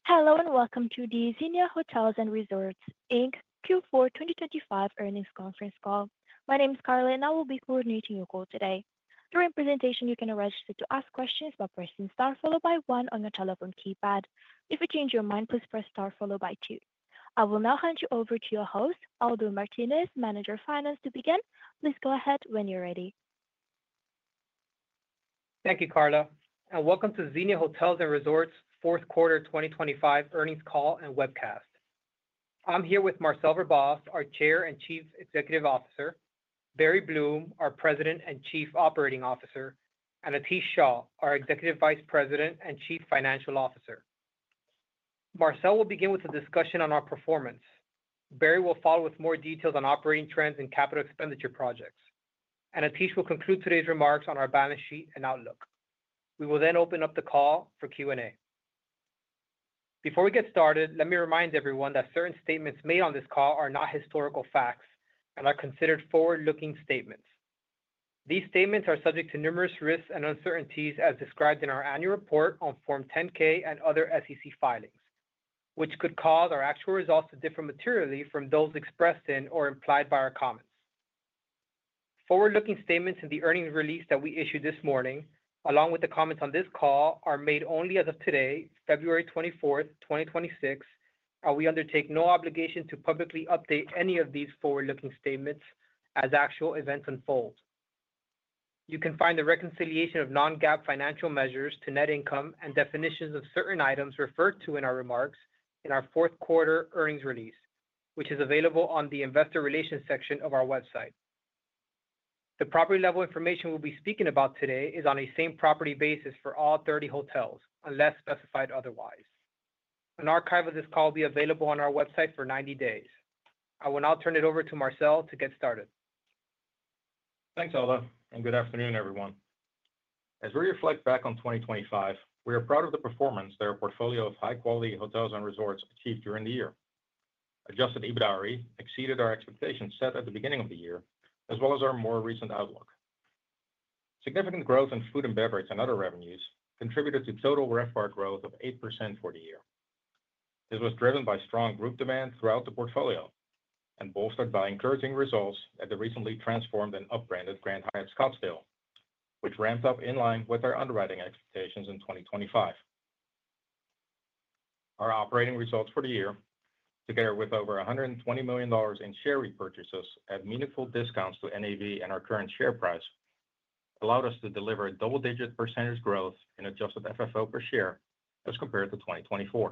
Hello and welcome to the Xenia Hotels and Resorts Inc. Q4 2025 earnings conference call. My name is Carla and I will be coordinating your call today. During presentation, you can register to ask questions by pressing star followed by one on your telephone keypad. If you change your mind, please press star followed by two. I will now hand you over to your host, Aldo Martinez, Manager of Finance, to begin. Please go ahead when you're ready. Thank you, Carla, and welcome to Xenia Hotels and Resorts fourth quarter 2025 earnings call and webcast. I'm here with Marcel Verbaas, our Chair and Chief Executive Officer, Barry Bloom, our President and Chief Operating Officer, and Atish Shah, our Executive Vice President and Chief Financial Officer. Marcel will begin with a discussion on our performance. Barry will follow with more details on operating trends and capital expenditure projects, and Atish will conclude today's remarks on our balance sheet and outlook. We will then open up the call for Q&A. Before we get started, let me remind everyone that certain statements made on this call are not historical facts and are considered forward-looking statements. These statements are subject to numerous risks and uncertainties as described in our annual report on Form 10-K and other SEC filings, which could cause our actual results to differ materially from those expressed in or implied by our comments. Forward-looking statements in the earnings release that we issued this morning, along with the comments on this call, are made only as of today, February 24th, 2026, and we undertake no obligation to publicly update any of these forward-looking statements as actual events unfold. You can find the reconciliation of non-GAAP financial measures to net income and definitions of certain items referred to in our remarks in our fourth quarter earnings release, which is available on the Investor Relations section of our website. The property-level information we'll be speaking about today is on a same-property basis for all 30 hotels, unless specified otherwise. An archive of this call will be available on our website for 90 days. I will now turn it over to Marcel to get started. Thanks, Aldo, and good afternoon, everyone. As we reflect back on 2025, we are proud of the performance that our portfolio of high-quality hotels and resorts achieved during the year. Adjusted EBITDAre exceeded our expectations set at the beginning of the year, as well as our more recent outlook. Significant growth in food and beverage and other revenues contributed to total RevPAR growth of 8% for the year. This was driven by strong group demand throughout the portfolio and bolstered by encouraging results at the recently transformed and upbranded Grand Hyatt Scottsdale, which ramped up in line with our underwriting expectations in 2025. Our operating results for the year, together with over $120 million in share repurchases at meaningful discounts to NAV and our current share price, allowed us to deliver a double-digit percentage growth in adjusted FFO per share as compared to 2024.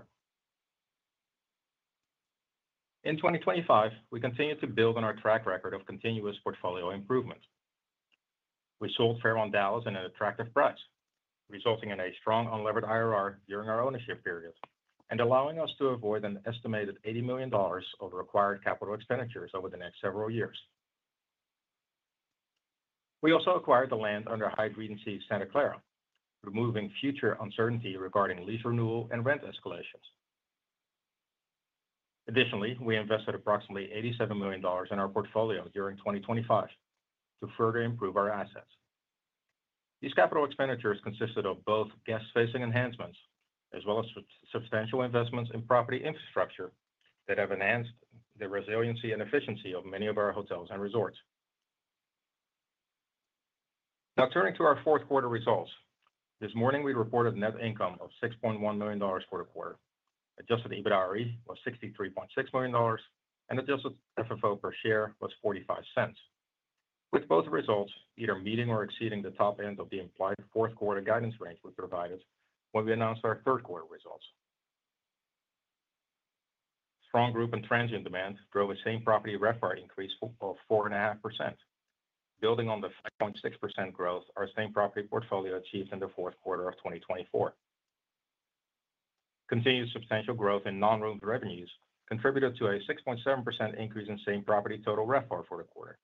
In 2025, we continued to build on our track record of continuous portfolio improvement. We sold Fairmont Dallas at an attractive price, resulting in a strong unlevered IRR during our ownership period and allowing us to avoid an estimated $80 million of required capital expenditures over the next several years. We also acquired the land under Hyatt Regency Santa Clara, removing future uncertainty regarding lease renewal and rent escalations. Additionally, we invested approximately $87 million in our portfolio during 2025 to further improve our assets. These capital expenditures consisted of both guest-facing enhancements as well as substantial investments in property infrastructure that have enhanced the resiliency and efficiency of many of our hotels and resorts. Now, turning to our fourth quarter results, this morning we reported net income of $6.1 million for the quarter. Adjusted EBITDAre was $63.6 million, and adjusted FFO per share was $0.45, with both results either meeting or exceeding the top end of the implied fourth quarter guidance range we provided when we announced our third quarter results. Strong group and transient demand drove a same-property RevPAR increase of 4.5%, building on the 5.6% growth our same-property portfolio achieved in the fourth quarter of 2024. Continued substantial growth in non-room revenues contributed to a 6.7% increase in same-property total RevPAR for the quarter.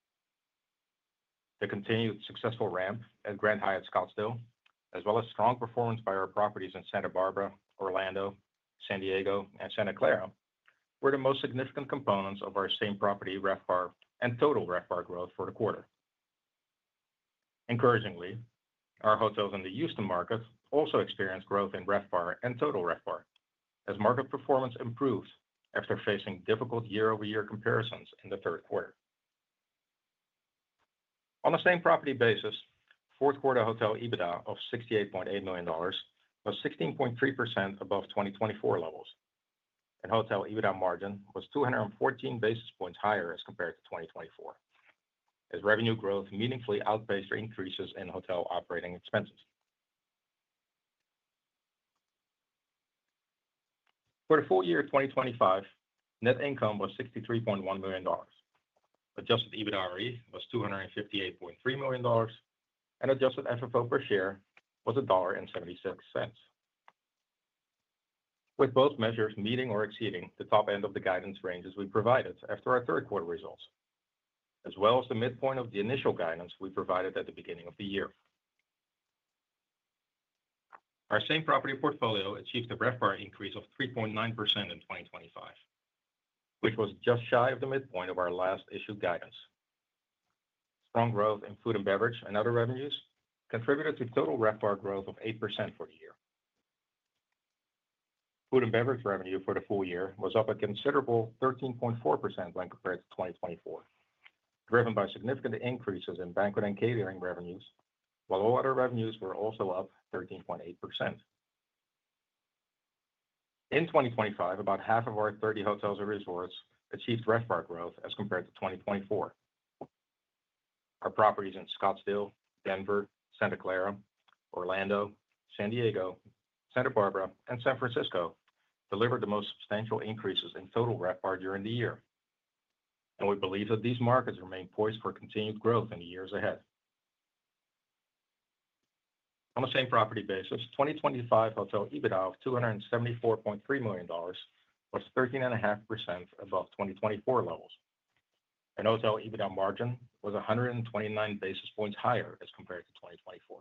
The continued successful ramp at Grand Hyatt Scottsdale, as well as strong performance by our properties in Santa Barbara, Orlando, San Diego, and Santa Clara, were the most significant components of our same-property RevPAR and total RevPAR growth for the quarter. Encouragingly, our hotels in the Houston market also experienced growth in RevPAR and total RevPAR, as market performance improved after facing difficult year-over-year comparisons in the third quarter. On the same property basis, fourth quarter hotel EBITDA of $68.8 million was 16.3% above 2024 levels, and hotel EBITDA margin was 214 basis points higher as compared to 2024, as revenue growth meaningfully outpaced increases in hotel operating expenses. For the full year 2025, net income was $63.1 million. Adjusted EBITDAre was $258.3 million, and adjusted FFO per share was $1.76, with both measures meeting or exceeding the top end of the guidance ranges we provided after our third quarter results, as well as the midpoint of the initial guidance we provided at the beginning of the year. Our same property portfolio achieved a RevPAR increase of 3.9% in 2025, which was just shy of the midpoint of our last issued guidance. Strong growth in food and beverage and other revenues contributed to total RevPAR growth of 8% for the year. Food and beverage revenue for the full year was up a considerable 13.4% when compared to 2024, driven by significant increases in banquet and catering revenues, while all other revenues were also up 13.8%. In 2025, about half of our 30 hotels and resorts achieved RevPAR growth as compared to 2024. Our properties in Scottsdale, Denver, Santa Clara, Orlando, San Diego, Santa Barbara, and San Francisco delivered the most substantial increases in total RevPAR during the year, and we believe that these markets remain poised for continued growth in the years ahead. On the same property basis, 2025 hotel EBITDA of $274.3 million was 13.5% above 2024 levels, and hotel EBITDA margin was 129 basis points higher as compared to 2024.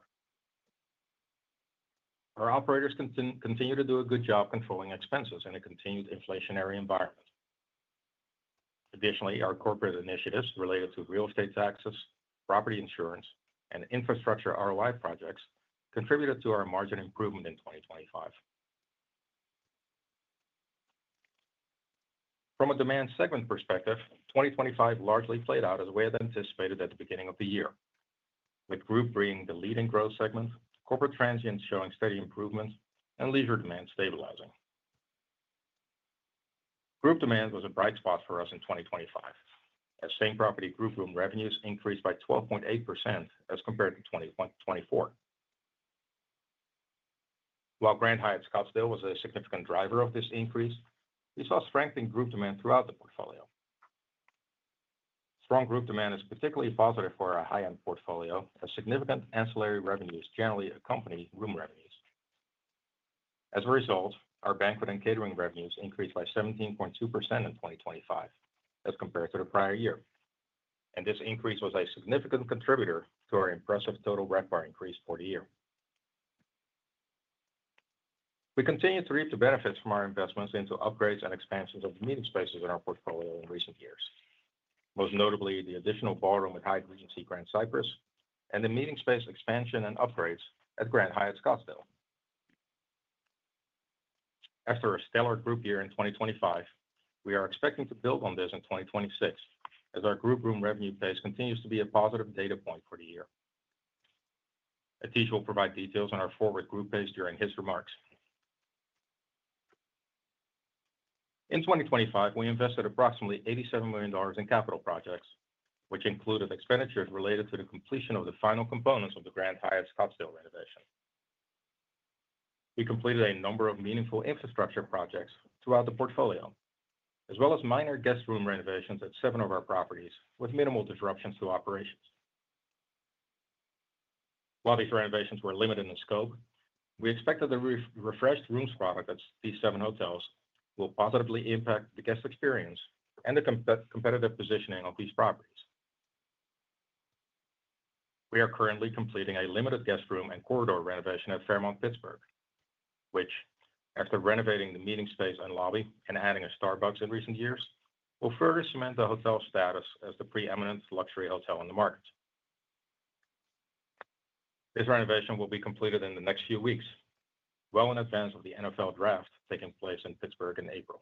Our operators continue to do a good job controlling expenses in a continued inflationary environment. Additionally, our corporate initiatives related to real estate taxes, property insurance, and infrastructure ROI projects contributed to our margin improvement in 2025. From a demand segment perspective, 2025 largely played out as we had anticipated at the beginning of the year, with group being the leading growth segment, corporate transients showing steady improvement, and leisure demand stabilizing. Group demand was a bright spot for us in 2025, as same property group room revenues increased by 12.8% as compared to 2024. While Grand Hyatt Scottsdale was a significant driver of this increase, we saw strength in group demand throughout the portfolio. Strong group demand is particularly positive for our high-end portfolio, as significant ancillary revenues generally accompany room revenues. As a result, our banquet and catering revenues increased by 17.2% in 2025 as compared to the prior year, and this increase was a significant contributor to our impressive total RevPAR increase for the year. We continue to reap the benefits from our investments into upgrades and expansions of the meeting spaces in our portfolio in recent years, most notably the additional ballroom at Hyatt Regency Grand Cypress and the meeting space expansion and upgrades at Grand Hyatt Scottsdale. After a stellar group year in 2025, we are expecting to build on this in 2026, as our group room revenue pace continues to be a positive data point for the year. Atish will provide details on our forward group pace during his remarks. In 2025, we invested approximately $87 million in capital projects, which included expenditures related to the completion of the final components of the Grand Hyatt Scottsdale renovation. We completed a number of meaningful infrastructure projects throughout the portfolio, as well as minor guest room renovations at 7 of our properties with minimal disruptions to operations. While these renovations were limited in scope, we expect that the refreshed rooms product at these 7 hotels will positively impact the guest experience and the competitive positioning of these properties. We are currently completing a limited guest room and corridor renovation at Fairmont Pittsburgh, which, after renovating the meeting space and lobby and adding a Starbucks in recent years, will further cement the hotel's status as the preeminent luxury hotel in the market. This renovation will be completed in the next few weeks, well in advance of the NFL Draft taking place in Pittsburgh in April.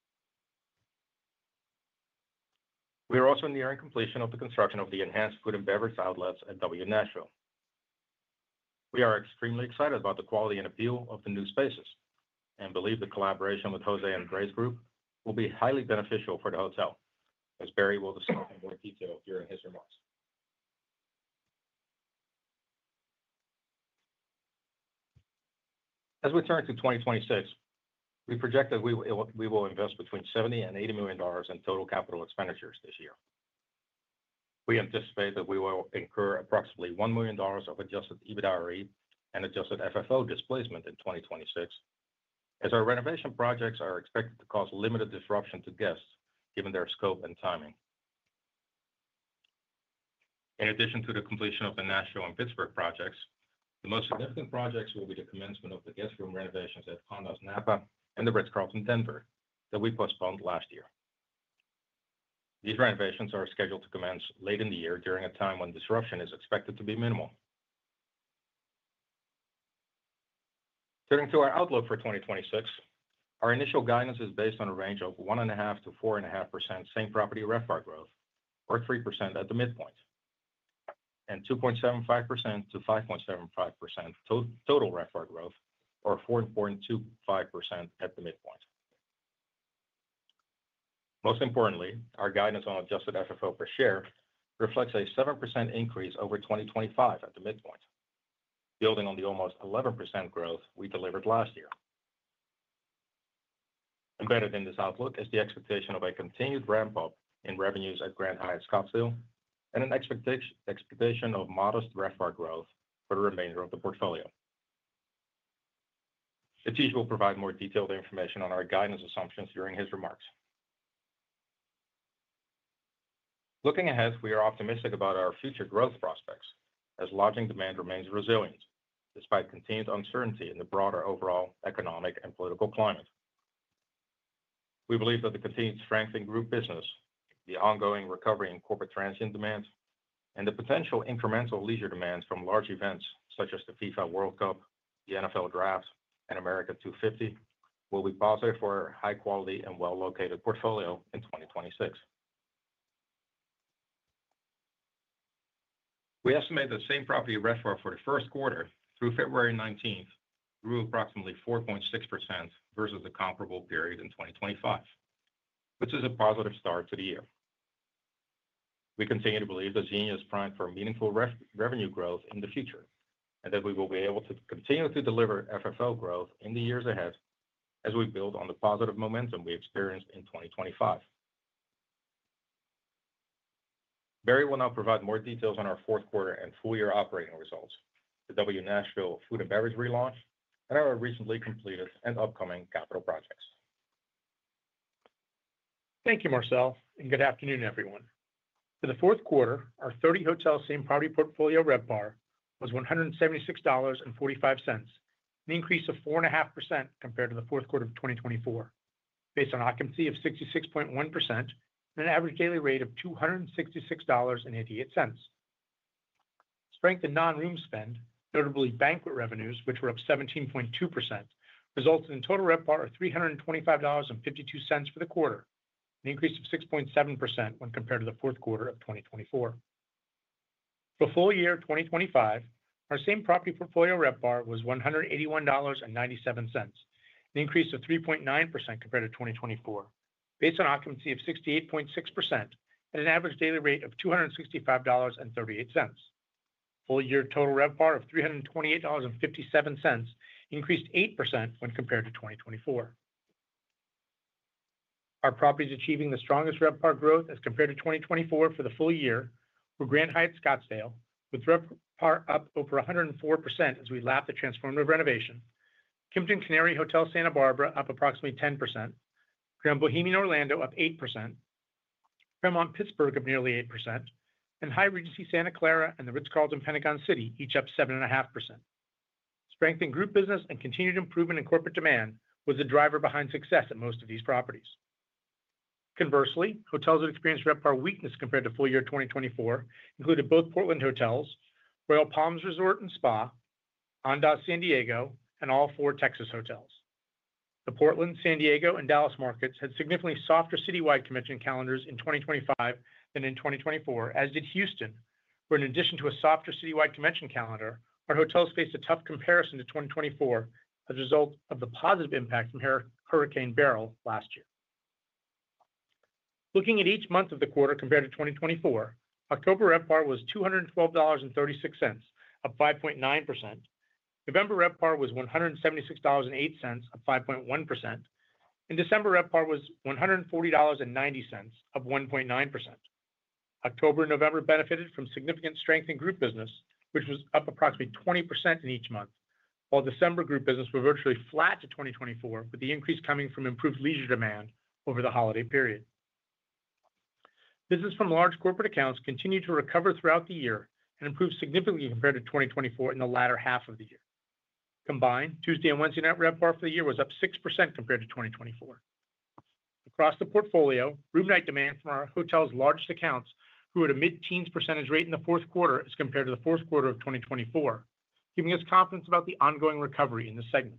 We are also nearing completion of the construction of the enhanced food and beverage outlets at W Nashville. We are extremely excited about the quality and appeal of the new spaces and believe the collaboration with Jose and Grace Group will be highly beneficial for the hotel, as Barry will discuss in more detail during his remarks. As we turn to 2026, we project that we will invest between $70 and $80 million in total capital expenditures this year. We anticipate that we will incur approximately $1 million of adjusted EBITDAre and adjusted FFO displacement in 2026, as our renovation projects are expected to cause limited disruption to guests given their scope and timing. In addition to the completion of the Nashville and Pittsburgh projects, the most significant projects will be the commencement of the guest room renovations at Condos Napa and the Ritz-Carlton Denver that we postponed last year. These renovations are scheduled to commence late in the year during a time when disruption is expected to be minimal. Turning to our outlook for 2026, our initial guidance is based on a range of 1.5% to 4.5% same property RevPAR growth, or 3% at the midpoint, and 2.75% to 5.75% total RevPAR growth, or 4.25% at the midpoint. Most importantly, our guidance on adjusted FFO per share reflects a 7% increase over 2025 at the midpoint, building on the almost 11% growth we delivered last year. Embedded in this outlook is the expectation of a continued ramp-up in revenues at Grand Hyatt Scottsdale and an expectation of modest RevPAR growth for the remainder of the portfolio. Atish will provide more detailed information on our guidance assumptions during his remarks. Looking ahead, we are optimistic about our future growth prospects as lodging demand remains resilient despite continued uncertainty in the broader overall economic and political climate. We believe that the continued strength in group business, the ongoing recovery in corporate transient demand, and the potential incremental leisure demands from large events such as the FIFA World Cup, the NFL Draft, and America 250 will be positive for our high-quality and well-located portfolio in 2026. We estimate that same property RevPAR for the first quarter through February 19th grew approximately 4.6% versus the comparable period in 2025, which is a positive start to the year. We continue to believe that Xenia is primed for meaningful revenue growth in the future, and that we will be able to continue to deliver FFO growth in the years ahead as we build on the positive momentum we experienced in 2025. Barry will now provide more details on our fourth quarter and full-year operating results, the W Nashville food and beverage relaunch, and our recently completed and upcoming capital projects. Thank you, Marcel, and good afternoon, everyone. For the fourth quarter, our 30-hotel same property portfolio RevPAR was $176.45, an increase of 4.5% compared to the fourth quarter of 2024, based on occupancy of 66.1% and an average daily rate of $266.88. Strength in non-room spend, notably banquet revenues, which were up 17.2%, resulted in total RevPAR of $325.52 for the quarter, an increase of 6.7% when compared to the fourth quarter of 2024. For full year 2025, our same property portfolio RevPAR was $181.97, an increase of 3.9% compared to 2024, based on occupancy of 68.6% and an average daily rate of $265.38. Full year total RevPAR of $328.57 increased 8% when compared to 2024. Our properties achieving the strongest RevPAR growth as compared to 2024 for the full year were Grand Hyatt Scottsdale, with RevPAR up over 104% as we lapped the transformative renovation, Kimpton Canary Hotel Santa Barbara up approximately 10%, Grand Bohemian Orlando up 8%, Fairmont Pittsburgh up nearly 8%, and Hyatt Regency Santa Clara and the Ritz-Carlton Pentagon City each up 7.5%. Strength in group business and continued improvement in corporate demand was the driver behind success at most of these properties. Conversely, hotels that experienced RevPAR weakness compared to full year 2024 included both Portland hotels, Royal Palms Resort and Spa, Andaz San Diego, and all four Texas hotels. The Portland, San Diego, and Dallas markets had significantly softer citywide convention calendars in 2025 than in 2024, as did Houston, where in addition to a softer citywide convention calendar, our hotels faced a tough comparison to 2024 as a result of the positive impact from Hurricane Beryl last year. Looking at each month of the quarter compared to 2024, October RevPAR was $212.36, up 5.9%. November RevPAR was $176.08, up 5.1%, and December RevPAR was $140.90, up 1.9%. October and November benefited from significant strength in group business, which was up approximately 20% in each month, while December group business was virtually flat to 2024, with the increase coming from improved leisure demand over the holiday period. Business from large corporate accounts continued to recover throughout the year and improved significantly compared to 2024 in the latter half of the year. Combined, Tuesday and Wednesday night RevPAR for the year was up 6% compared to 2024. Across the portfolio, room night demand from our hotel's largest accounts grew at a mid-teens percentage rate in the fourth quarter as compared to the fourth quarter of 2024, giving us confidence about the ongoing recovery in the segment.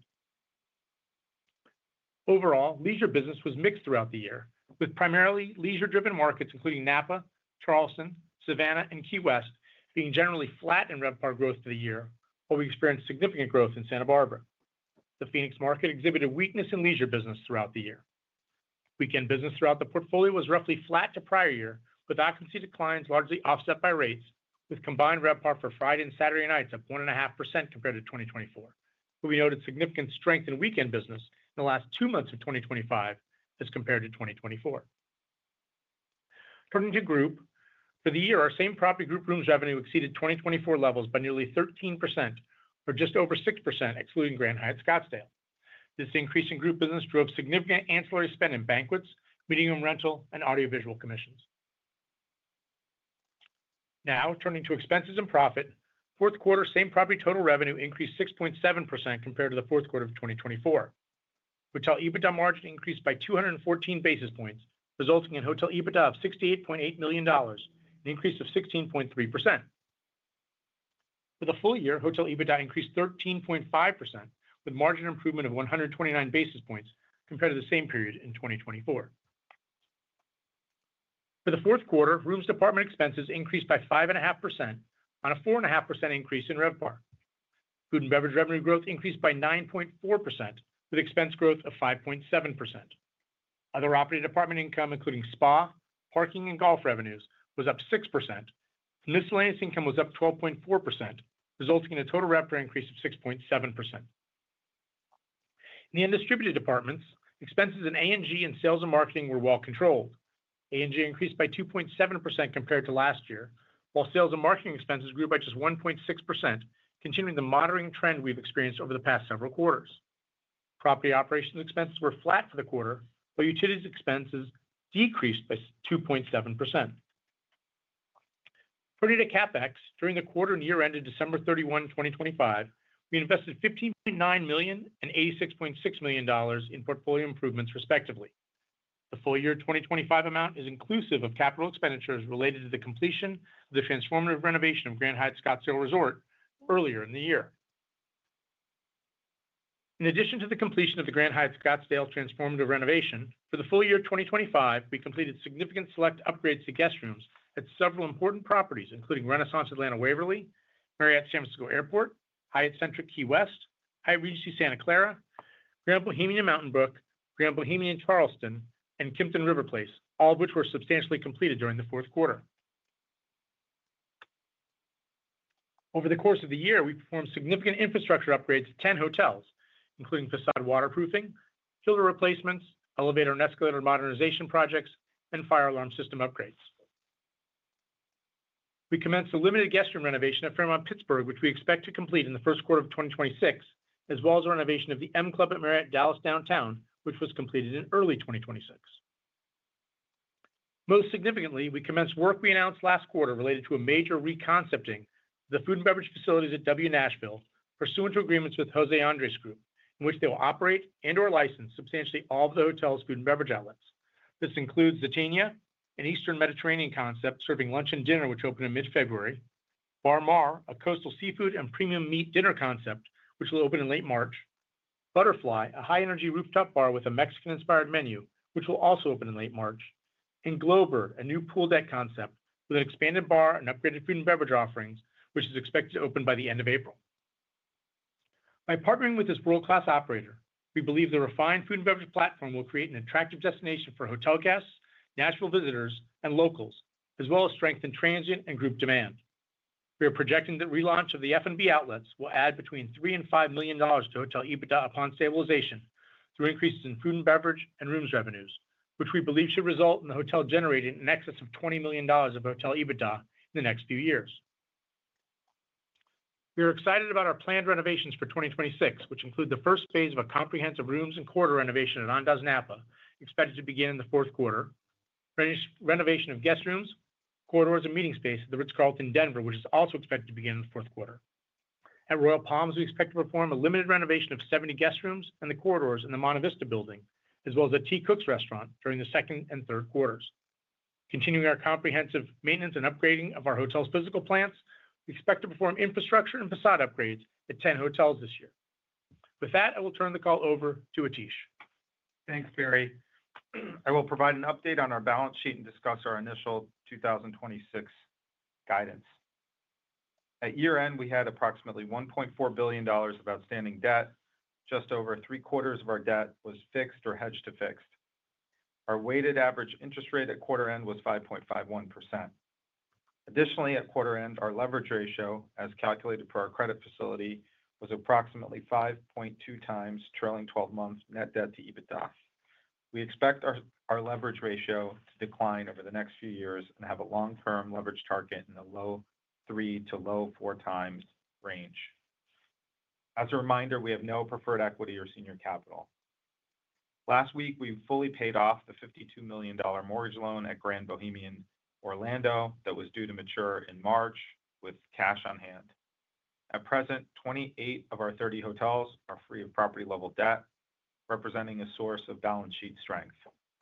Overall, leisure business was mixed throughout the year, with primarily leisure-driven markets including Napa, Charleston, Savannah, and Key West being generally flat in RevPAR growth for the year, while we experienced significant growth in Santa Barbara. The Phoenix market exhibited weakness in leisure business throughout the year. Weekend business throughout the portfolio was roughly flat to prior year, with occupancy declines largely offset by rates, with combined RevPAR for Friday and Saturday nights up 1.5% compared to 2024. But we noted significant strength in weekend business in the last 2 months of 2025 as compared to 2024. Turning to group, for the year, our same property group rooms revenue exceeded 2024 levels by nearly 13%, or just over 6%, excluding Grand Hyatt Scottsdale. This increase in group business drove significant ancillary spend in banquets, meeting room rental, and audiovisual commissions. Now, turning to expenses and profit, fourth quarter same property total revenue increased 6.7% compared to the fourth quarter of 2024. Hotel EBITDA margin increased by 214 basis points, resulting in hotel EBITDA of $68.8 million, an increase of 16.3%. For the full year, hotel EBITDA increased 13.5%, with margin improvement of 129 basis points compared to the same period in 2024. For the fourth quarter, rooms department expenses increased by 5.5% on a 4.5% increase in RevPAR. Food and beverage revenue growth increased by 9.4%, with expense growth of 5.7%. Other operating department income, including spa, parking, and golf revenues, was up 6%. Miscellaneous income was up 12.4%, resulting in a total RevPAR increase of 6.7%. In the undistributed departments, expenses in A&G and sales and marketing were well controlled. A&G increased by 2.7% compared to last year, while sales and marketing expenses grew by just 1.6%, continuing the moderating trend we've experienced over the past several quarters. Property operations expenses were flat for the quarter, while utilities expenses decreased by 2.7%. Turning to CapEx, during the quarter and year ended December 31, 2025, we invested $15.9 million and $86.6 million in portfolio improvements, respectively. The full year 2025 amount is inclusive of capital expenditures related to the completion of the transformative renovation of Grand Hyatt Scottsdale Resort earlier in the year. In addition to the completion of the Grand Hyatt Scottsdale transformative renovation, for the full year 2025, we completed significant select upgrades to guest rooms at several important properties, including Renaissance Atlanta Waverly, Marriott San Francisco Airport, Hyatt Centric Key West, Hyatt Regency Santa Clara, Grand Bohemian Mountain Brook, Grand Bohemian Charleston, and Kimpton River Place, all of which were substantially completed during the fourth quarter. Over the course of the year, we performed significant infrastructure upgrades to 10 hotels, including facade waterproofing, chiller replacements, elevator and escalator modernization projects, and fire alarm system upgrades. We commenced a limited guest room renovation at Fairmont Pittsburgh, which we expect to complete in the first quarter of 2026, as well as a renovation of the M Club at Marriott Dallas Downtown, which was completed in early 2026. Most significantly, we commenced work we announced last quarter related to a major reconcepting of the food and beverage facilities at W Nashville, pursuant to agreements with Jose Andres Group, in which they will operate and/or license substantially all of the hotel's food and beverage outlets. This includes Zaytinya, an Eastern Mediterranean concept serving lunch and dinner, which opened in mid-February, Bar Mar, a coastal seafood and premium meat dinner concept, which will open in late March, Butterfly, a high-energy rooftop bar with a Mexican-inspired menu, which will also open in late March, and Glowbird, a new pool deck concept with an expanded bar and upgraded food and beverage offerings, which is expected to open by the end of April. By partnering with this world-class operator, we believe the refined food and beverage platform will create an attractive destination for hotel guests, Nashville visitors, and locals, as well as strengthen transient and group demand. We are projecting that relaunch of the F&B outlets will add between $3 and $5 million to hotel EBITDA upon stabilization through increases in food and beverage and rooms revenues, which we believe should result in the hotel generating in excess of $20 million of hotel EBITDA in the next few years. We are excited about our planned renovations for 2026, which include the first phase of a comprehensive rooms and corridor renovation at Andaz Napa, expected to begin in the fourth quarter, renovation of guest rooms, corridors, and meeting space at the Ritz-Carlton Denver, which is also expected to begin in the fourth quarter. At Royal Palms, we expect to perform a limited renovation of 70 guest rooms and the corridors in the Monte Vista building, as well as a T. Cook's restaurant during the second and third quarters. Continuing our comprehensive maintenance and upgrading of our hotel's physical plants, we expect to perform infrastructure and facade upgrades at 10 hotels this year. With that, I will turn the call over to Atish. Thanks, Barry. I will provide an update on our balance sheet and discuss our initial 2026 guidance. At year-end, we had approximately $1.4 billion of outstanding debt. Just over three-quarters of our debt was fixed or hedged to fixed. Our weighted average interest rate at quarter-end was 5.51%. Additionally, at quarter-end, our leverage ratio, as calculated per our credit facility, was approximately 5.2 times trailing 12 months net debt to EBITDA. We expect our leverage ratio to decline over the next few years and have a long-term leverage target in the low 3 to low 4 times range. As a reminder, we have no preferred equity or senior capital. Last week, we fully paid off the $52 million mortgage loan at Grand Bohemian Orlando that was due to mature in March with cash on hand. At present, 28 of our 30 hotels are free of property-level debt, representing a source of balance sheet strength.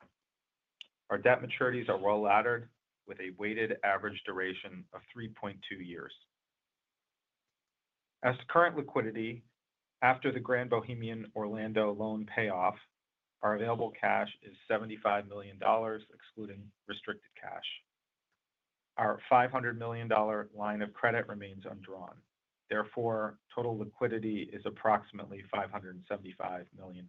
Our debt maturities are well-laddered with a weighted average duration of 3.2 years. As to current liquidity, after the Grand Bohemian Orlando loan payoff, our available cash is $75 million, excluding restricted cash. Our $500 million line of credit remains undrawn. Therefore, total liquidity is approximately $575 million.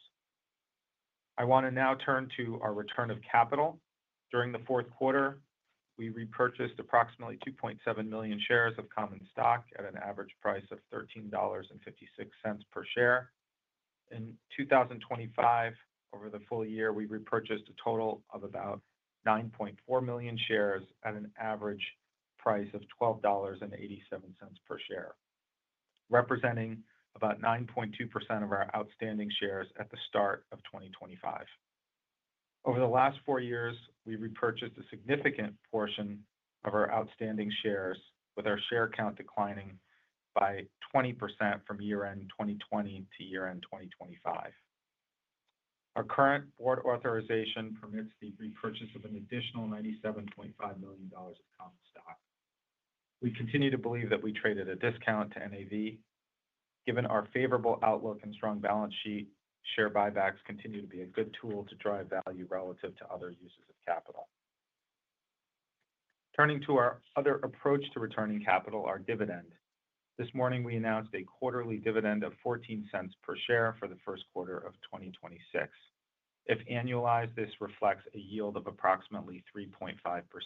I want to now turn to our return of capital. During the fourth quarter, we repurchased approximately 2.7 million shares of common stock at an average price of $13.56 per share. In 2025, over the full year, we repurchased a total of about 9.4 million shares at an average price of $12.87 per share, representing about 9.2% of our outstanding shares at the start of 2025. Over the last 4 years, we repurchased a significant portion of our outstanding shares, with our share count declining by 20% from year-end 2020 to year-end 2025. Our current board authorization permits the repurchase of an additional $97.5 million of common stock. We continue to believe that we trade at a discount to NAV. Given our favorable outlook and strong balance sheet, share buybacks continue to be a good tool to drive value relative to other uses of capital. Turning to our other approach to returning capital, our dividend. This morning, we announced a quarterly dividend of $0.14 per share for the first quarter of 2026. If annualized, this reflects a yield of approximately 3.5%.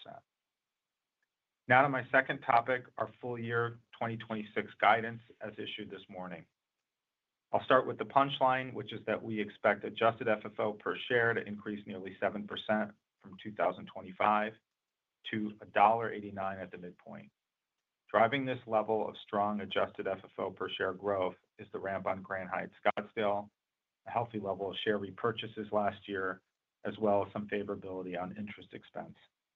Now to my second topic, our full year 2026 guidance as issued this morning. I'll start with the punchline, which is that we expect adjusted FFO per share to increase nearly 7% from 2025 to $1.89 at the midpoint. Driving this level of strong adjusted FFO per share growth is the ramp on Grand Hyatt Scottsdale, a healthy level of share repurchases last year, as well as some favorability on interest expense.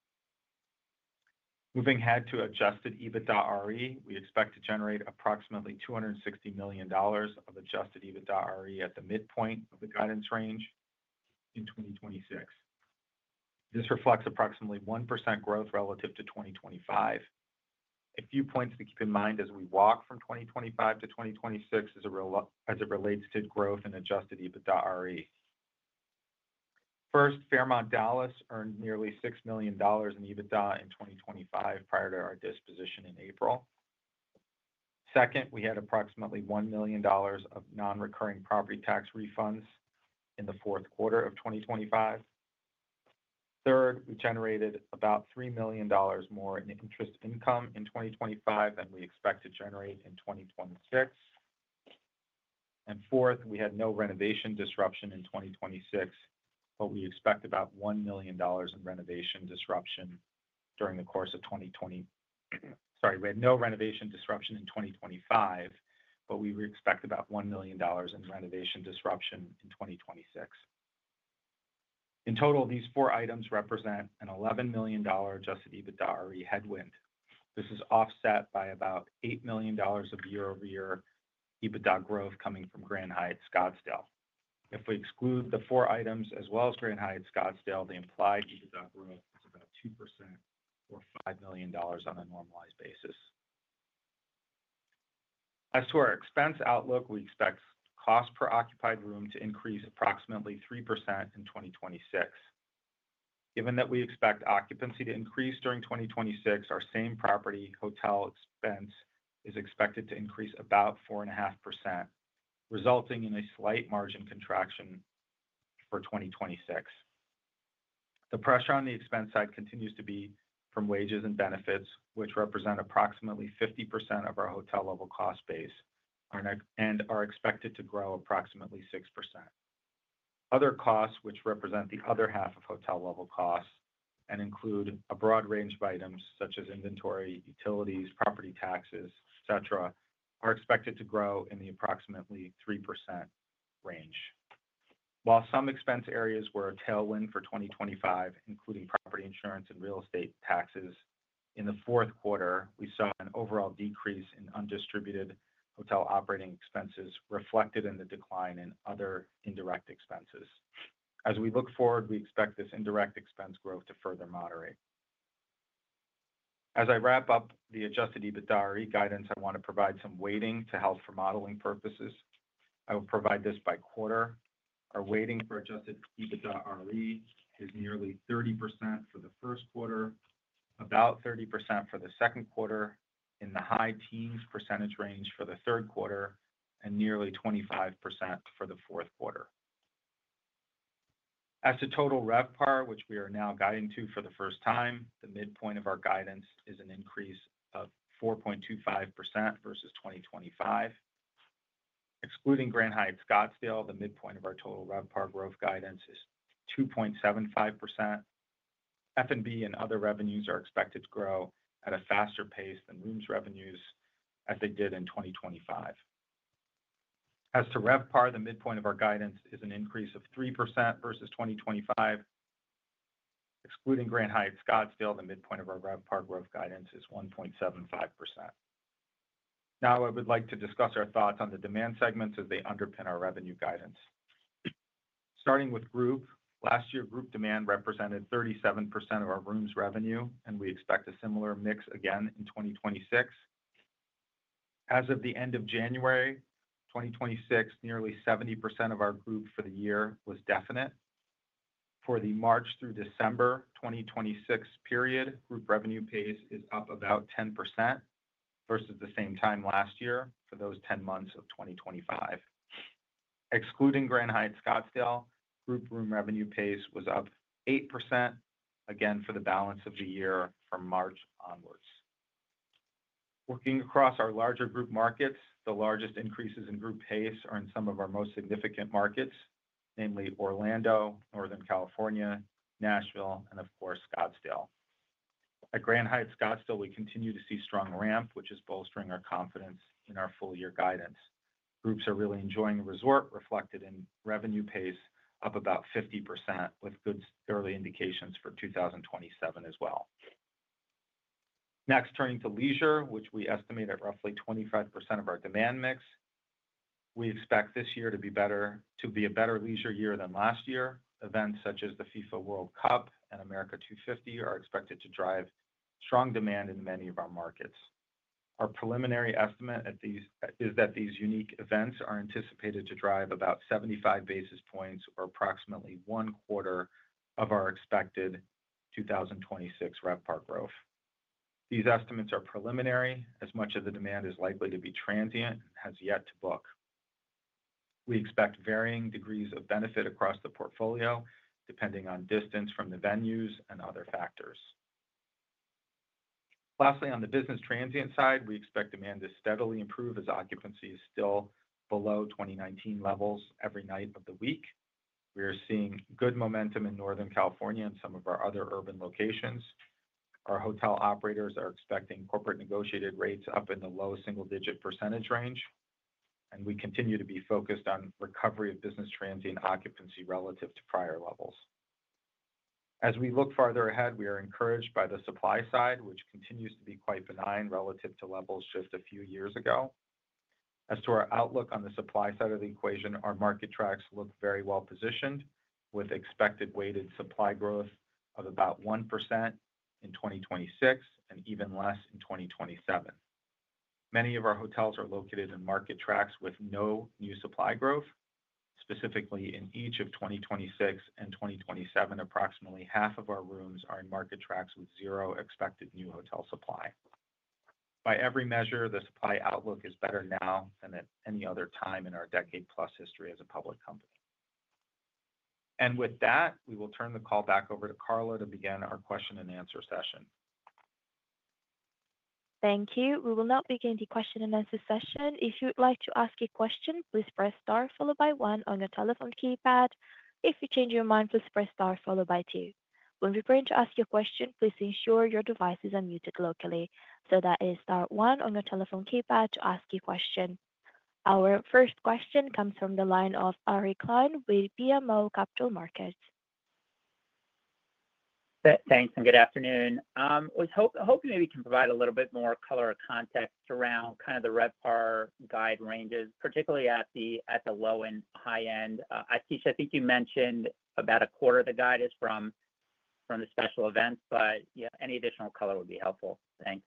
Moving ahead to adjusted EBITDAre, we expect to generate approximately $260 million of adjusted EBITDAre at the midpoint of the guidance range in 2026. This reflects approximately 1% growth relative to 2025. A few points to keep in mind as we walk from 2025 to 2026 as it relates to growth and adjusted EBITDAre. First, Fairmont Dallas earned nearly $6 million in EBITDA in 2025 prior to our disposition in April. Second, we had approximately $1 million of non-recurring property tax refunds in the fourth quarter of 2025. Third, we generated about $3 million more in interest income in 2025 than we expect to generate in 2026. And fourth, we had no renovation disruption in 2026, but we expect about $1 million in renovation disruption during the course of 2020. Sorry, we had no renovation disruption in 2025, but we expect about $1 million in renovation disruption in 2026. In total, these four items represent an $11 million adjusted EBITDAre headwind. This is offset by about $8 million of year-over-year EBITDA growth coming from Grand Hyatt Scottsdale. If we exclude the four items as well as Grand Hyatt Scottsdale, the implied EBITDA growth is about 2% or $5 million on a normalized basis. As to our expense outlook, we expect cost per occupied room to increase approximately 3% in 2026. Given that we expect occupancy to increase during 2026, our same property hotel expense is expected to increase about 4.5%, resulting in a slight margin contraction for 2026. The pressure on the expense side continues to be from wages and benefits, which represent approximately 50% of our hotel level cost base and are expected to grow approximately 6%. Other costs, which represent the other half of hotel level costs and include a broad range of items such as inventory, utilities, property taxes, etc., are expected to grow in the approximately 3% range. While some expense areas were a tailwind for 2025, including property insurance and real estate taxes, in the fourth quarter, we saw an overall decrease in undistributed hotel operating expenses reflected in the decline in other indirect expenses. As we look forward, we expect this indirect expense growth to further moderate. As I wrap up the adjusted EBITDAre guidance, I want to provide some weighting to help for modeling purposes. I will provide this by quarter. Our weighting for adjusted EBITDAre is nearly 30% for the first quarter, about 30% for the second quarter, in the high teens percentage range for the third quarter, and nearly 25% for the fourth quarter. As to total RevPAR, which we are now guiding to for the first time, the midpoint of our guidance is an increase of 4.25% versus 2025. Excluding Grand Hyatt Scottsdale, the midpoint of our total RevPAR growth guidance is 2.75%. F&B and other revenues are expected to grow at a faster pace than rooms revenues as they did in 2025. As to RevPAR, the midpoint of our guidance is an increase of 3% versus 2025. Excluding Grand Hyatt Scottsdale, the midpoint of our RevPAR growth guidance is 1.75%. Now, I would like to discuss our thoughts on the demand segments as they underpin our revenue guidance. Starting with group, last year group demand represented 37% of our rooms revenue, and we expect a similar mix again in 2026. As of the end of January 2026, nearly 70% of our group for the year was definite. For the March through December 2026 period, group revenue pace is up about 10% versus the same time last year for those 10 months of 2025. Excluding Grand Hyatt Scottsdale, group room revenue pace was up 8%, again for the balance of the year from March onwards. Working across our larger group markets, the largest increases in group pace are in some of our most significant markets, namely Orlando, Northern California, Nashville, and of course, Scottsdale. At Grand Hyatt Scottsdale, we continue to see strong ramp, which is bolstering our confidence in our full year guidance. Groups are really enjoying the resort, reflected in revenue pace up about 50%, with good early indications for 2027 as well. Next, turning to leisure, which we estimate at roughly 25% of our demand mix. We expect this year to be a better leisure year than last year. Events such as the FIFA World Cup and America 250 are expected to drive strong demand in many of our markets. Our preliminary estimate is that these unique events are anticipated to drive about 75 basis points or approximately 1/4 of our expected 2026 RevPAR growth. These estimates are preliminary, as much of the demand is likely to be transient and has yet to book. We expect varying degrees of benefit across the portfolio, depending on distance from the venues and other factors. Lastly, on the business transient side, we expect demand to steadily improve as occupancy is still below 2019 levels every night of the week. We are seeing good momentum in Northern California and some of our other urban locations. Our hotel operators are expecting corporate negotiated rates up in the low single-digit percentage range, and we continue to be focused on recovery of business transient occupancy relative to prior levels. As we look farther ahead, we are encouraged by the supply side, which continues to be quite benign relative to levels just a few years ago. As to our outlook on the supply side of the equation, our market tracks look very well positioned, with expected weighted supply growth of about 1% in 2026 and even less in 2027. Many of our hotels are located in market tracks with no new supply growth. Specifically, in each of 2026 and 2027, approximately half of our rooms are in market tracks with zero expected new hotel supply. By every measure, the supply outlook is better now than at any other time in our decade-plus history as a public company. And with that, we will turn the call back over to Carla to begin our question and answer session. Thank you. We will now begin the question and answer session. If you would like to ask a question, please press star followed by one on your telephone keypad. If you change your mind, please press star followed by two. When preparing to ask your question, please ensure your device is unmuted locally. So that is star one on your telephone keypad to ask a question. Our first question comes from the line of Ari Klein with BMO Capital Markets. Thanks and good afternoon. I was hoping maybe you can provide a little bit more color or context around kind of the RevPAR guide ranges, particularly at the low and high end. Atish, I think you mentioned about 1/4 of the guide is from the special events, but yeah, any additional color would be helpful. Thanks.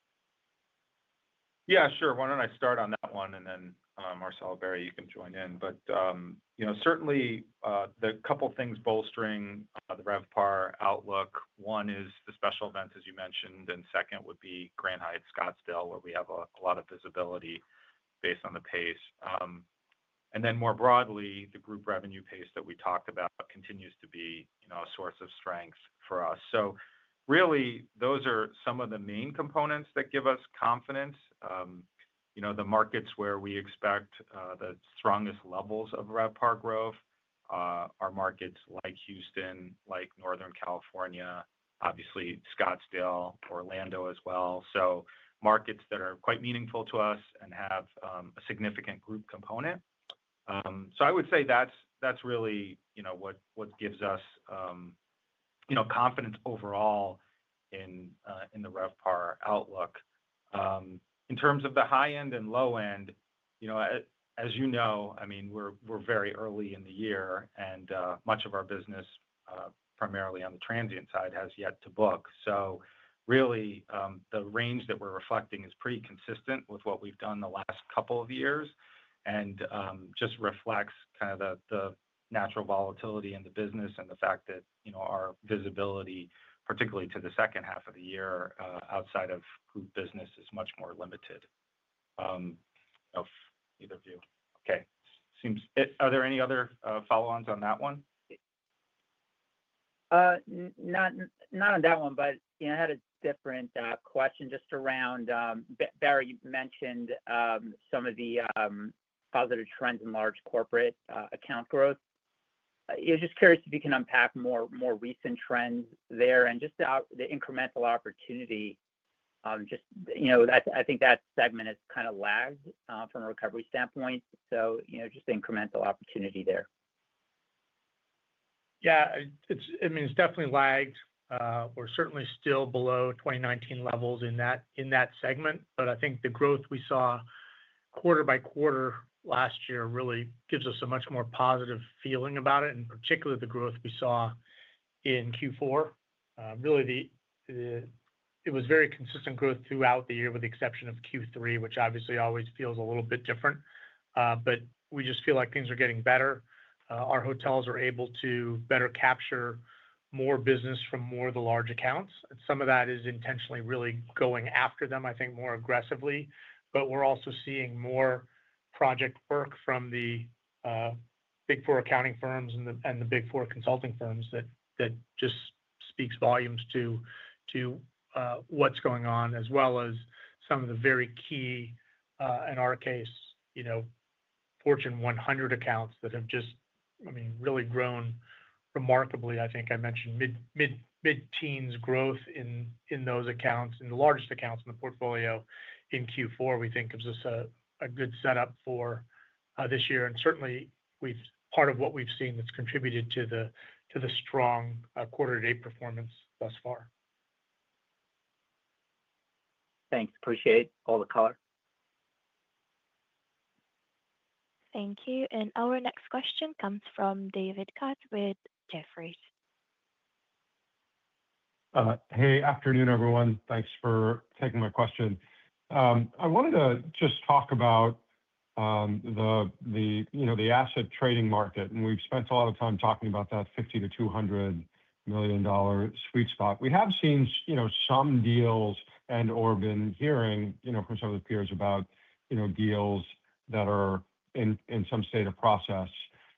Yeah, sure. Why don't I start on that one, and then Marcel, Barry, you can join in. But certainly the couple things bolstering the RevPAR outlook. One is the special events, as you mentioned, and second would be Grand Hyatt Scottsdale, where we have a lot of visibility based on the pace. And then more broadly, the group revenue pace that we talked about continues to be a source of strength for us. So really, those are some of the main components that give us confidence. The markets where we expect the strongest levels of RevPAR growth are markets like Houston, like Northern California, obviously Scottsdale, Orlando as well. So markets that are quite meaningful to us and have a significant group component. So I would say that's really what gives us confidence overall in the RevPAR outlook. In terms of the high end and low end, as you know, I mean, we're very early in the year, and much of our business, primarily on the transient side, has yet to book. So really, the range that we're reflecting is pretty consistent with what we've done the last couple of years, and just reflects kind of the natural volatility in the business and the fact that our visibility, particularly to the second half of the year, outside of group business, is much more limited. Of either of you. Okay. Are there any other follow-ons on that one? Not on that one, but I had a different question just around Barry. You mentioned some of the positive trends in large corporate account growth. Just curious if you can unpack more recent trends there and just the incremental opportunity. I think that segment has kind of lagged from a recovery standpoint. So just the incremental opportunity there. Yeah, it's definitely lagged. We're certainly still below 2019 levels in that segment, but I think the growth we saw quarter by quarter last year really gives us a much more positive feeling about it, and particularly the growth we saw in Q4. Really, the it was very consistent growth throughout the year, with the exception of Q3, which obviously always feels a little bit different. But we just feel like things are getting better. Our hotels are able to better capture more business from more of the large accounts. And some of that is intentionally really going after them, I think, more aggressively. But we're also seeing more project work from the Big Four accounting firms and the Big Four consulting firms that just speaks volumes to what's going on, as well as some of the very key, in our case, Fortune 100 accounts that have just, really grown remarkably. I think I mentioned mid-teens growth in those accounts, in the largest accounts in the portfolio in Q4. We think gives us a good setup for this year, and certainly part of what we've seen that's contributed to the strong quarter-to-date performance thus far. Thanks. Appreciate all the color. Thank you. And our next question comes from David Katz with Jefferies. Hey, afternoon, everyone. Thanks for taking my question. I wanted to just talk about the asset trading market, and we've spent a lot of time talking about that $50 to $200 million sweet spot. We have seen some deals and/or been hearing from some of the peers about deals that are in some state of process.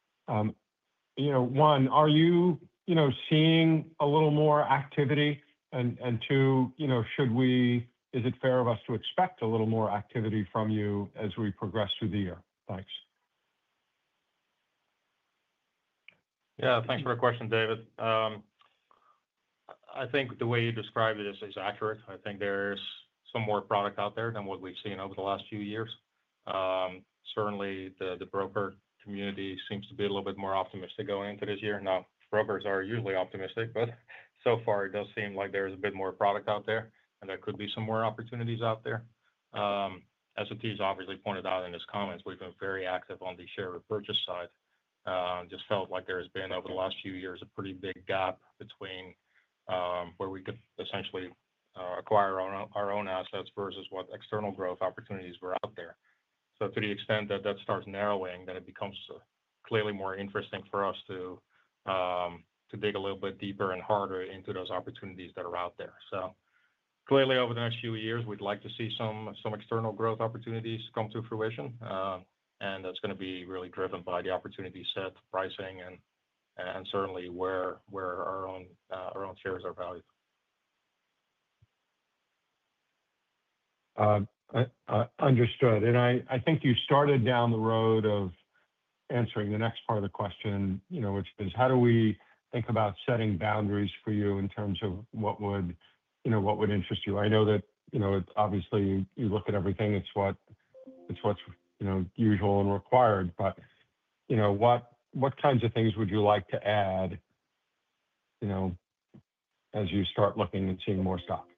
One, are you seeing a little more activity? And two, is it fair of us to expect a little more activity from you as we progress through the year? Thanks. Yeah, thanks for the question, David. I think the way you described it is accurate. I think there's some more product out there than what we've seen over the last few years. Certainly, the broker community seems to be a little bit more optimistic going into this year. Now, brokers are usually optimistic, but so far it does seem like there's a bit more product out there, and there could be some more opportunities out there. As Atish obviously pointed out in his comments, we've been very active on the share repurchase side. Just felt like there's been, over the last few years, a pretty big gap between where we could essentially acquire our own assets versus what external growth opportunities were out there. So to the extent that starts narrowing, then it becomes clearly more interesting for us to dig a little bit deeper and harder into those opportunities that are out there. So clearly, over the next few years, we'd like to see some external growth opportunities come to fruition, and that's going to be really driven by the opportunity set, pricing, and certainly where our own shares are valued. Understood. And I think you started down the road of answering the next part of the question, which is how do we think about setting boundaries for you in terms of what would interest you? I know that obviously you look at everything. It's what's usual and required. But what kinds of things would you like to add as you start looking and seeing more stock?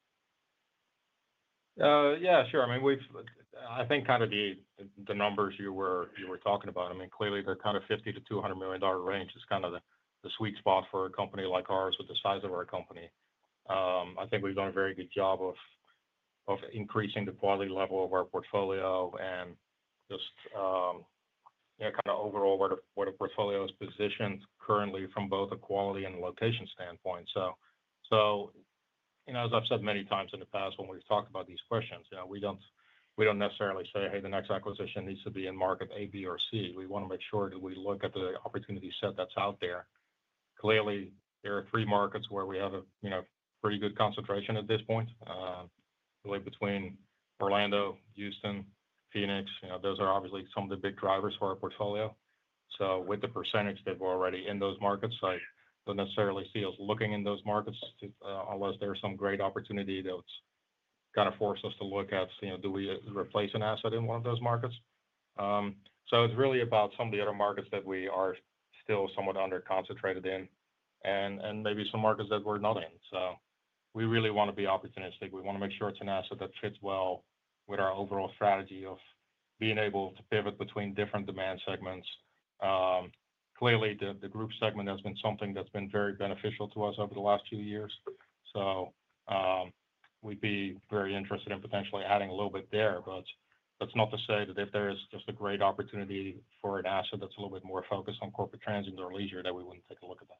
Yeah, sure. I think kind of the numbers you were talking about. Clearly the kind of $50 to $200 million range is kind of the sweet spot for a company like ours with the size of our company. I think we've done a very good job of increasing the quality level of our portfolio and just kind of overall where the portfolio is positioned currently from both a quality and location standpoint. So as I've said many times in the past when we've talked about these questions, we don't necessarily say, hey, the next acquisition needs to be in market A, B, or C. We want to make sure that we look at the opportunity set that's out there. Clearly, there are three markets where we have a pretty good concentration at this point, really between Orlando, Houston, Phoenix. Those are obviously some of the big drivers for our portfolio. So with the percentage that we're already in those markets, I don't necessarily see us looking in those markets unless there's some great opportunity that's kind of forced us to look at, do we replace an asset in one of those markets? So it's really about some of the other markets that we are still somewhat under-concentrated in and maybe some markets that we're not in. So we really want to be opportunistic. We want to make sure it's an asset that fits well with our overall strategy of being able to pivot between different demand segments. Clearly, the group segment has been something that's been very beneficial to us over the last few years. So we'd be very interested in potentially adding a little bit there. But that's not to say that if there is just a great opportunity for an asset that's a little bit more focused on corporate transient or leisure, that we wouldn't take a look at that.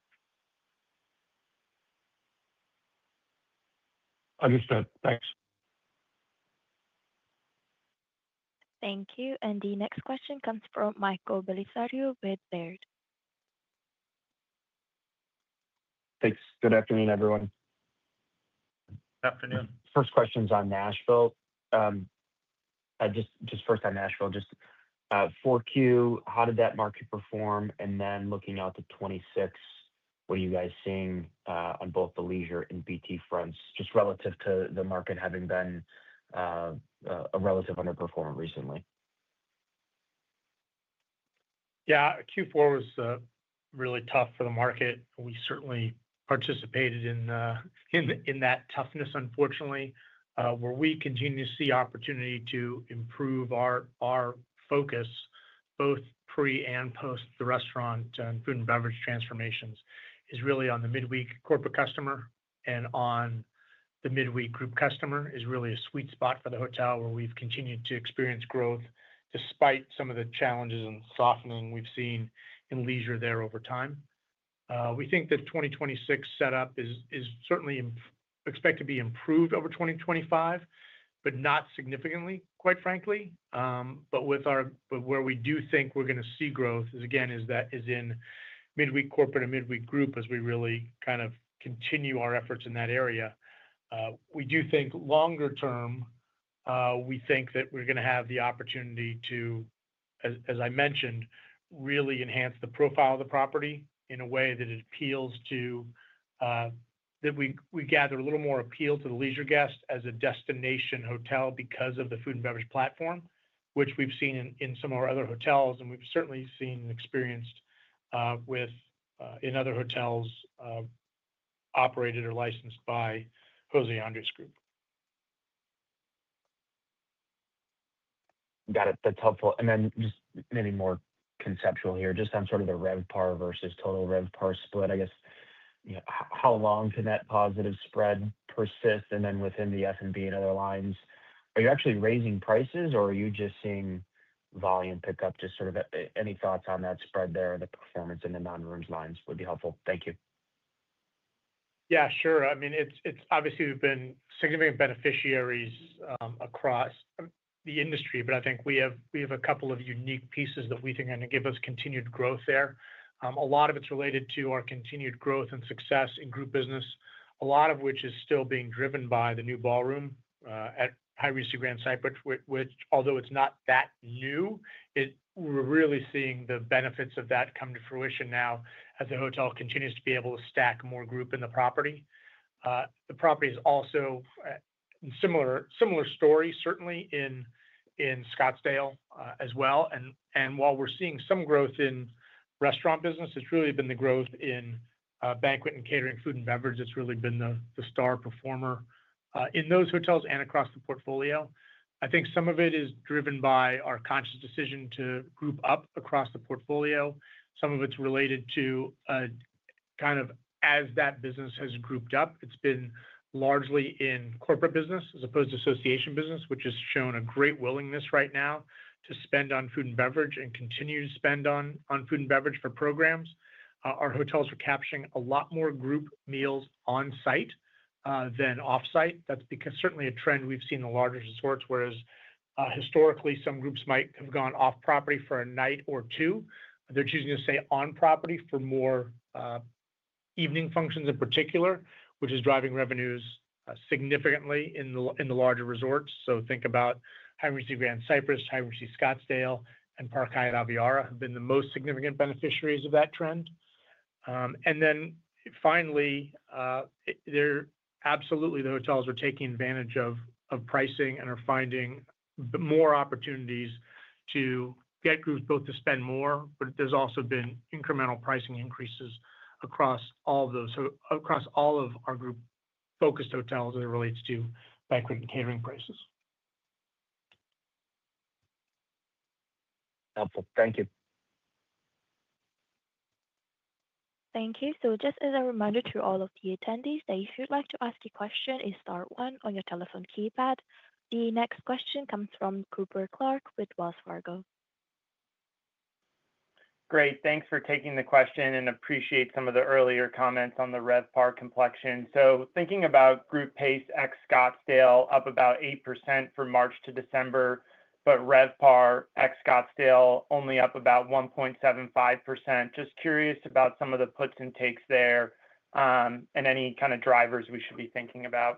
Understood. Thanks. Thank you. And the next question comes from Michael Bellisario with Baird. Thanks. Good afternoon, everyone. Afternoon. First question's on Nashville. Just first on Nashville, just 4Q, how did that market perform? And then looking out to 2026, what are you guys seeing on both the leisure and BT fronts, just relative to the market having been a relative underperformer recently? Yeah, Q4 was really tough for the market. We certainly participated in that toughness, unfortunately, where we continue to see opportunity to improve our focus, both pre and post the restaurant and food and beverage transformations, is really on the midweek corporate customer, and on the midweek group customer is really a sweet spot for the hotel, where we've continued to experience growth despite some of the challenges and softening we've seen in leisure there over time. We think that 2026 setup is certainly expect to be improved over 2025, but not significantly, quite frankly. But where we do think we're going to see growth is in midweek corporate and midweek group, as we really kind of continue our efforts in that area. We do think longer term, we think that we're going to have the opportunity to, as I mentioned, really enhance the profile of the property in a way that it appeals to, that we gather a little more appeal to the leisure guest as a destination hotel because of the food and beverage platform, which we've seen in some of our other hotels, and we've certainly seen and experienced in other hotels operated or licensed by José Andrés Group. Got it. That's helpful. And then just maybe more conceptual here, just on sort of the RevPAR versus total RevPAR split, I guess, how long can that positive spread persist? And then within the F&B and other lines, are you actually raising prices, or are you just seeing volume pick up? Just sort of any thoughts on that spread there, the performance in the non-rooms lines would be helpful. Thank you. Yeah, sure. I mean, it's obviously we've been significant beneficiaries across the industry, but I think we have a couple of unique pieces that we think are going to give us continued growth there. A lot of it's related to our continued growth and success in group business, a lot of which is still being driven by the new ballroom at Hyatt Regency Grand Cypress, which, although it's not that new, we're really seeing the benefits of that come to fruition now as the hotel continues to be able to stack more group in the property. The property is also similar story, certainly in Scottsdale as well. And while we're seeing some growth in restaurant business, it's really been the growth in banquet and catering, food and beverage. It's really been the star performer in those hotels and across the portfolio. I think some of it is driven by our conscious decision to group up across the portfolio. Some of it's related to kind of as that business has grouped up, it's been largely in corporate business as opposed to association business, which has shown a great willingness right now to spend on food and beverage and continue to spend on food and beverage for programs. Our hotels are capturing a lot more group meals on site than off site. That's because certainly a trend we've seen in the larger resorts, whereas historically some groups might have gone off property for a night or two. They're choosing to stay on property for more evening functions in particular, which is driving revenues significantly in the larger resorts. So think about Hyatt Regency Grand Cypress, Hyatt Regency Scottsdale, and Park Hyatt Aviara have been the most significant beneficiaries of that trend. And then finally, absolutely the hotels are taking advantage of pricing and are finding more opportunities to get groups both to spend more, but there's also been incremental pricing increases across all of our group focused hotels as it relates to banquet and catering prices. Helpful. Thank you. Thank you. So just as a reminder to all of the attendees that if you'd like to ask a question, is star one on your telephone keypad. The next question comes from Cooper Clark with Wells Fargo. Great. Thanks for taking the question and appreciate some of the earlier comments on the RevPAR complexion. So thinking about group pace ex Scottsdale up about 8% from March to December, but RevPAR ex Scottsdale only up about 1.75%. Just curious about some of the puts and takes there and any kind of drivers we should be thinking about.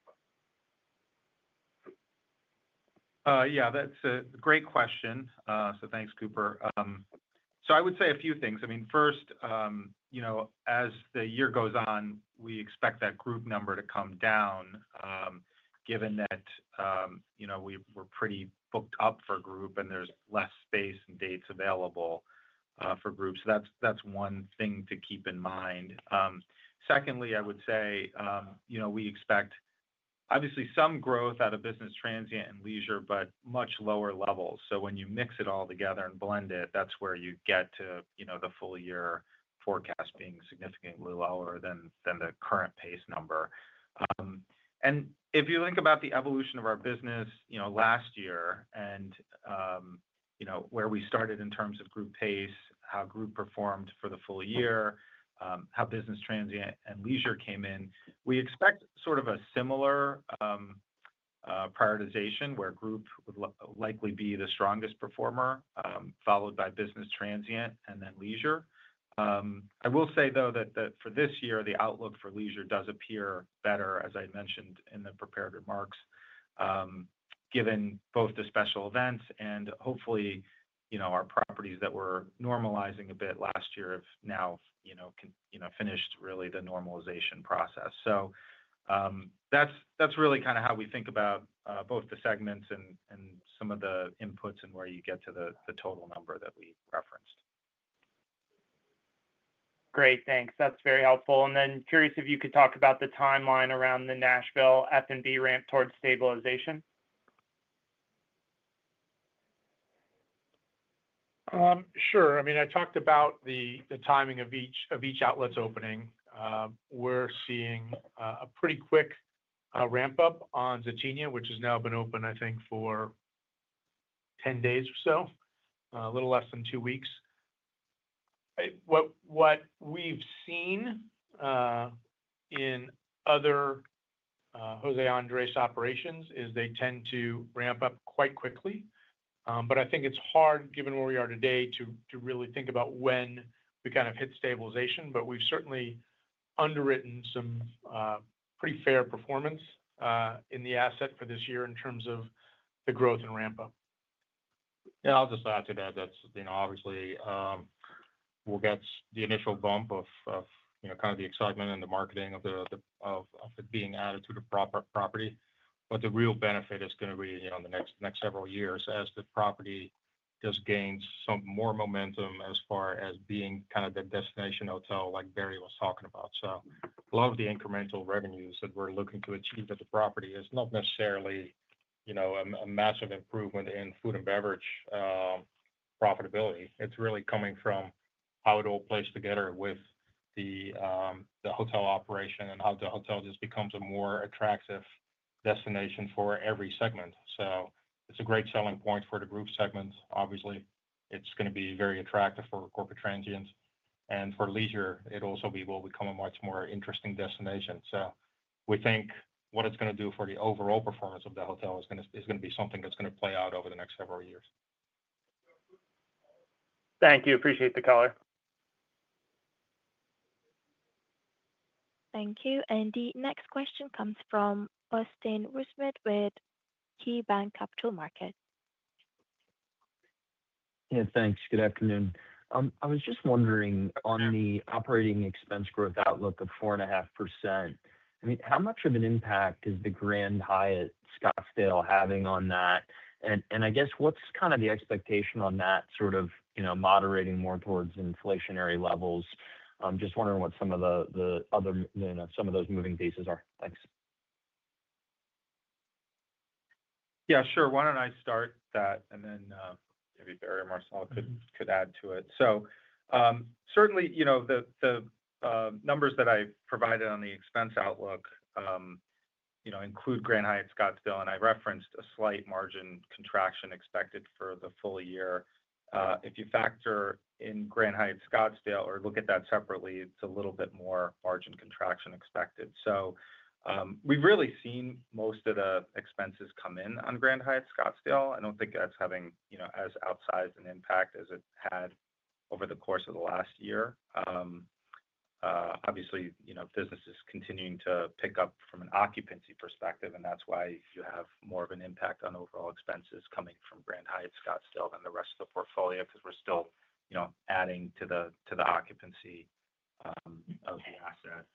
Yeah, that's a great question. So thanks, Cooper. So I would say a few things. I mean, first, as the year goes on, we expect that group number to come down, given that, we're pretty booked up for group and there's less space and dates available for groups. So that's one thing to keep in mind. Secondly, I would say, we expect obviously some growth out of business transient and leisure, but much lower levels. So when you mix it all together and blend it, that's where you get to, the full year forecast being significantly lower than the current pace number. And if you think about the evolution of our business, last year and, where we started in terms of group pace, how group performed for the full year, how business transient and leisure came in, we expect sort of a similar prioritization where group would likely be the strongest performer, followed by business transient and then leisure. I will say, though, that for this year, the outlook for leisure does appear better, as I mentioned in the prepared remarks, given both the special events and hopefully, our properties that were normalizing a bit last year have now, finished really the normalization process. So that's really kind of how we think about both the segments and some of the inputs and where you get to the total number that we referenced. Great, thanks. That's very helpful. And then curious if you could talk about the timeline around the Nashville F&B ramp towards stabilization. Sure. I mean, I talked about the timing of each outlet's opening. We're seeing a pretty quick ramp up on Zaytinya, which has now been open, I think, for 10 days or so, a little less than 2 weeks. What we've seen in other José Andrés operations is they tend to ramp up quite quickly. But I think it's hard, given where we are today, to really think about when we kind of hit stabilization. But we've certainly underwritten some pretty fair performance in the asset for this year in terms of the growth and ramp up. Yeah, I'll just add to that. That's, obviously, we'll get the initial bump of kind of the excitement and the marketing of it being added to the property. But the real benefit is going to be, the next several years as the property just gains some more momentum as far as being kind of the destination hotel like Barry was talking about. So a lot of the incremental revenues that we're looking to achieve at the property is not necessarily, a massive improvement in food and beverage profitability. It's really coming from how it all plays together with the hotel operation and how the hotel just becomes a more attractive destination for every segment. So it's a great selling point for the group segment. Obviously, it's going to be very attractive for corporate transients. And for leisure, it also will become a much more interesting destination. So we think what it's going to do for the overall performance of the hotel is going to be something that's going to play out over the next several years. Thank you. Appreciate the color. Thank you. And the next question comes from Austin Wurschmidt with KeyBanc Capital Markets. Yeah, thanks. Good afternoon. I was just wondering on the operating expense growth outlook of 4.5%. I mean, how much of an impact is the Grand Hyatt Scottsdale having on that? And I guess what's kind of the expectation on that sort of, moderating more towards inflationary levels? I'm just wondering what some of the other, some of those moving pieces are. Thanks. Yeah, sure. Why don't I start that and then maybe Barry or Marcel could add to it. So certainly, the numbers that I provided on the expense outlook, include Grand Hyatt Scottsdale, and I referenced a slight margin contraction expected for the full year. If you factor in Grand Hyatt Scottsdale or look at that separately, it's a little bit more margin contraction expected. We've really seen most of the expenses come in on Grand Hyatt Scottsdale. I don't think that's having, as outsized an impact as it had over the course of the last year. Obviously, business is continuing to pick up from an occupancy perspective, and that's why you have more of an impact on overall expenses coming from Grand Hyatt Scottsdale than the rest of the portfolio because we're still, adding to the occupancy of the asset.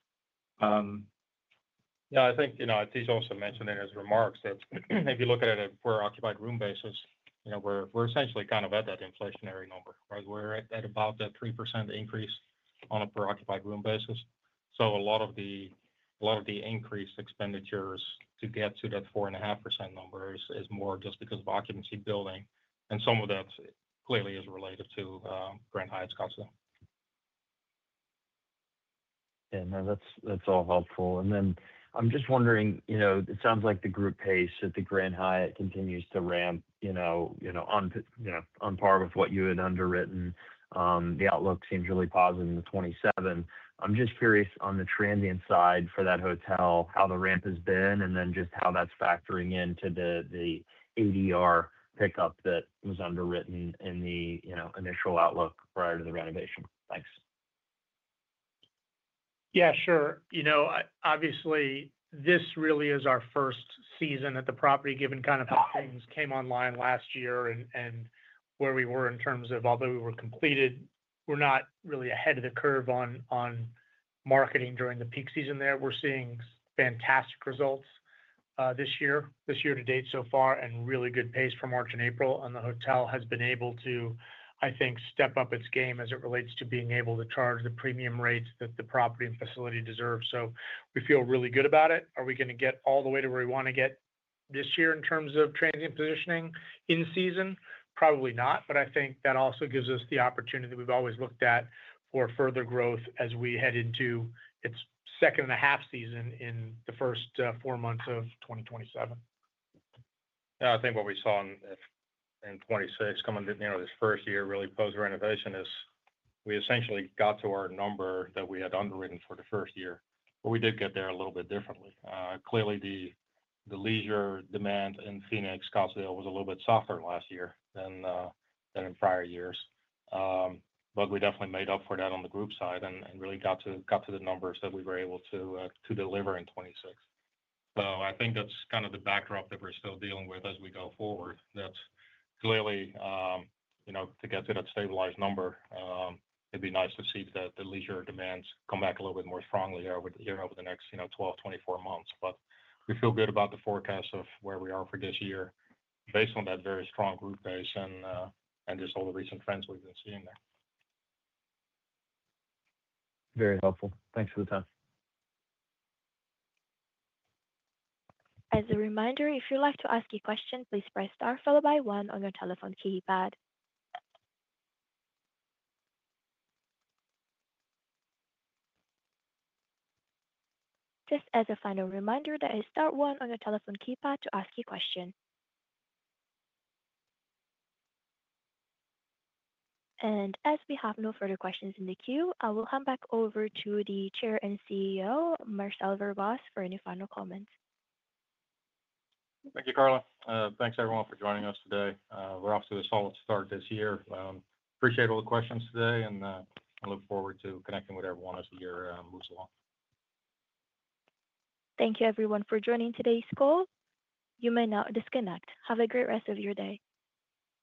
Yeah, I think, Atish also mentioned in his remarks that if you look at it per occupied room basis, we're essentially kind of at that inflationary number, right? We're at about that 3% increase on a per occupied room basis. So a lot of the increased expenditures to get to that 4.5% number is more just because of occupancy building, and some of that clearly is related to Grand Hyatt Scottsdale. Yeah, no, that's all helpful. And then I'm just wondering, it sounds like the group pace at the Grand Hyatt continues to ramp, on par with what you had underwritten. The outlook seems really positive in the 27. I'm just curious on the transient side for that hotel, how the ramp has been, and then just how that's factoring into the ADR pickup that was underwritten in the initial outlook prior to the renovation. Thanks. Yeah, sure. Obviously, this really is our first season at the property, given kind of how things came online last year and where we were in terms of, although we were completed, we're not really ahead of the curve on marketing during the peak season there. We're seeing fantastic results this year to date so far, and really good pace for March and April. And the hotel has been able to, I think, step up its game as it relates to being able to charge the premium rates that the property and facility deserve. So we feel really good about it. Are we going to get all the way to where we want to get this year in terms of transient positioning in season? Probably not, but I think that also gives us the opportunity that we've always looked at for further growth as we head into its second and a half season in the first 4 months of 2027. Yeah, I think what we saw in 26 coming to this first year really post renovation is we essentially got to our number that we had underwritten for the first year, but we did get there a little bit differently. Clearly, the leisure demand in Phoenix, Scottsdale was a little bit softer last year than in prior years, but we definitely made up for that on the group side and really got to the numbers that we were able to deliver in 26. So I think that's kind of the backdrop that we're still dealing with as we go forward. That's clearly, to get to that stabilized number, it'd be nice to see that the leisure demands come back a little bit more strongly over the next 12, 24 months. But we feel good about the forecast of where we are for this year based on that very strong group base and just all the recent trends we've been seeing there. Very helpful. Thanks for the time. As a reminder, if you'd like to ask a question, please press star followed by 1 on your telephone keypad. Just as a final reminder, that is star 1 on your telephone keypad to ask a question. And as we have no further questions in the queue, I will hand back over to the Chair and CEO, Marcel Verbaas, for any final comments. Thank you, Carla. Thanks, everyone, for joining us today. We're off to a solid start this year. Appreciate all the questions today, and I look forward to connecting with everyone as the year moves along. Thank you, everyone, for joining today's call. You may now disconnect. Have a great rest of your day.